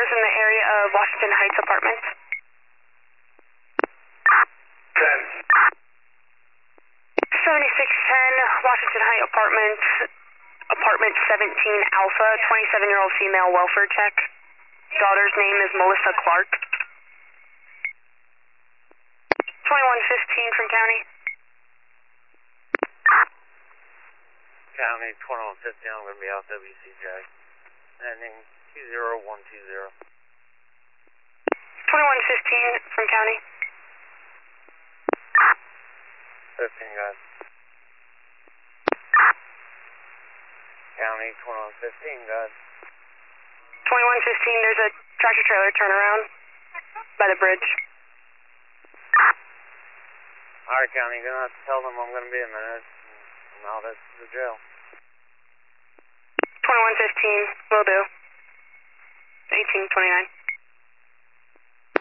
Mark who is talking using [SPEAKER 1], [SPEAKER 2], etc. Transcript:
[SPEAKER 1] cars in the area of Washington Heights Apartments. 7610 Washington Heights Apartments, Apartment 17 Alpha, 27-year-old female, welfare check. Daughter's name is Melissa Clark. 2115 from county.
[SPEAKER 2] County 2115, I'm going to be out WCJ. Ending 20120.
[SPEAKER 1] 2115 from county.
[SPEAKER 2] 15 guys. County 2115 guys.
[SPEAKER 1] 2115, there's a tractor trailer turnaround by the bridge.
[SPEAKER 2] Alright, County, you're going to have to tell them I'm going to be a minute. And now that's the jail.
[SPEAKER 1] 2115, will do. 1829.